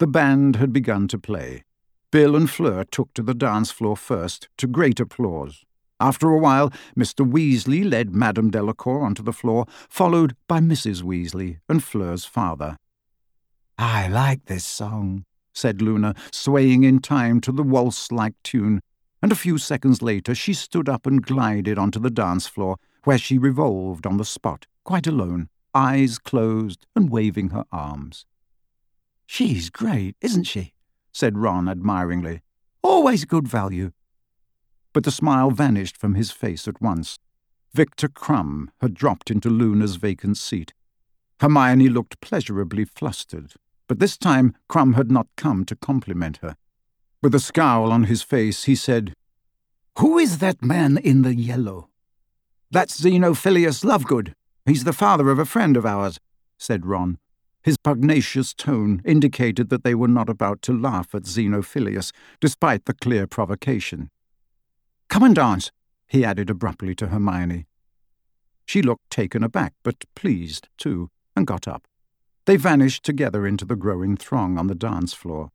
The band had begun to play. Bill and Fleur took to the dance floor first, to great applause. After a while, Mr. Weasley led Madame Delacour onto the floor, followed by Mrs. Weasley and Fleur's father. "I like this song," said Luna, swaying in time to the waltz-like tune, and a few seconds later she stood up and glided onto the dance floor, where she revolved on the spot, quite alone, eyes closed and waving her arms. "She's great, isn't she?" said Ron admiringly. "Always good value." But the smile vanished from his face at once. Victor Krum had dropped into Luna's vacant seat. Hermione looked pleasurably flustered, but this time Krum had not come to compliment her. With a scowl on his face, he said, "Who is that man in the yellow?" "That's Xenophilius Lovegood. He's the father of a friend of ours," said Ron. His pugnacious tone indicated that they were not about to laugh at Xenophilius, despite the clear provocation. "Come and dance," he added abruptly to Hermione. She looked taken aback, but pleased, too, and got up. They vanished together into the growing throng on the dance floor.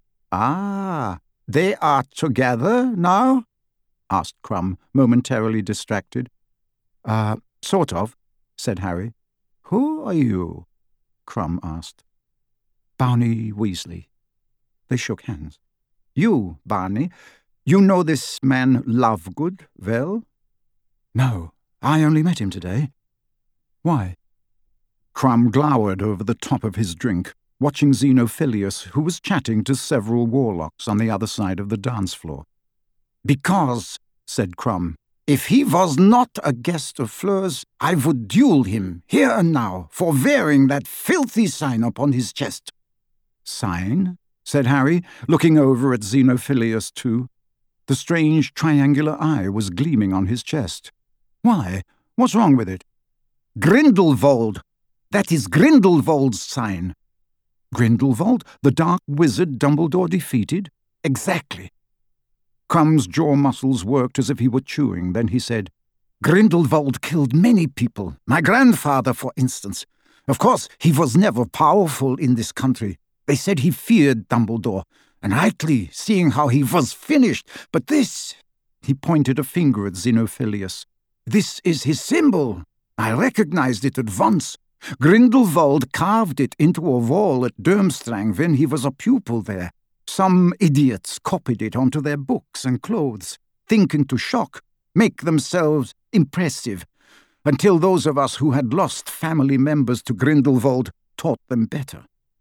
"Ah, they are together now?" asked Krum, momentarily distracted. Sort of," said Harry. "Who are you?" Krum asked. "Barney Weasley." They shook hands. "You, Barney, you know this man Lovegood well?" "No, I only met him today." "Why?" Krum glowered over the top of his drink, watching Xenophilius, who was chatting to several warlocks on the other side of the dance floor. "Because," said Krum, "if he was not a guest of Fleur's, I would duel him, here and now, for wearing that filthy sign upon his chest." "Sign?" said Harry, looking over at Xenophilius too. The strange triangular eye was gleaming on his chest. "Why? What's wrong with it?" "Grindelwald! That is Grindelwald's sign." "Grindelwald? The dark wizard Dumbledore defeated?" "Exactly." Krum's jaw muscles worked as if he were chewing. Then he said, "Grindelwald killed many people. My grandfather, for instance. Of course, he was never powerful in this country. They said he feared Dumbledore, and rightly, seeing how he was finished. But this—" He pointed a finger at Xenophilius. "This is his symbol. I recognized it at once. Grindelwald carved it into a wall at Durmstrang when he was a pupil there. Some idiots copied it onto their books and clothes, thinking to shock, make themselves impressive, until those of us who had lost family members to Grindelwald taught them better."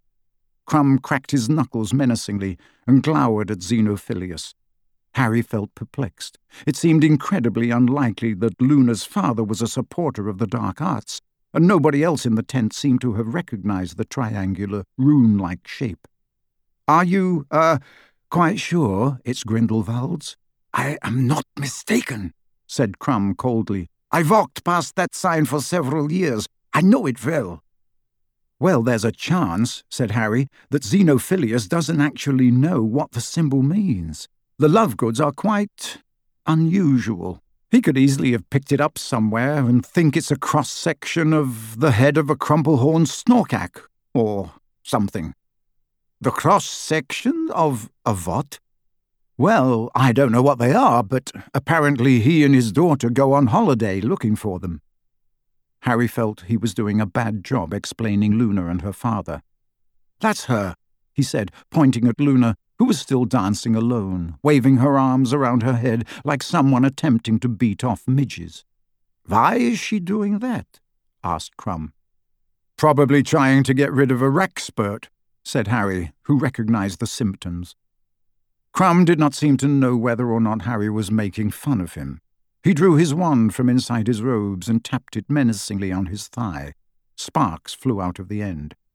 Krum cracked his knuckles menacingly and glowered at Xenophilius. Harry felt perplexed. It seemed incredibly unlikely that Luna's father was a supporter of the dark arts, and nobody else in the tent seemed to have recognized the triangular, rune-like shape. "Are you, quite sure it's Grindelwald's?" "I am not mistaken," said Krum coldly. "I walked past that sign for several years. I know it well." "Well, there's a chance," said Harry, "that Xenophilius doesn't actually know what the symbol means. The Lovegoods are quite unusual. He could easily have picked it up somewhere and think it's a cross-section of the head of a Crumplehorn Snorkack, or something." "The cross-section of what?" "Well, I don't know what they are, but apparently he and his daughter go on holiday looking for them." Harry felt he was doing a bad job explaining Luna and her father. "That's her," he said, pointing at Luna, who was still dancing alone, waving her arms around her head like someone attempting to beat off midges. "Why is she doing that?" asked Krum. "Probably trying to get rid of a Rackspurt," said Harry, who recognized the symptoms. Krum did not seem to know whether or not Harry was making fun of him. He drew his wand from inside his robes and tapped it menacingly on his thigh. Sparks flew out of the end.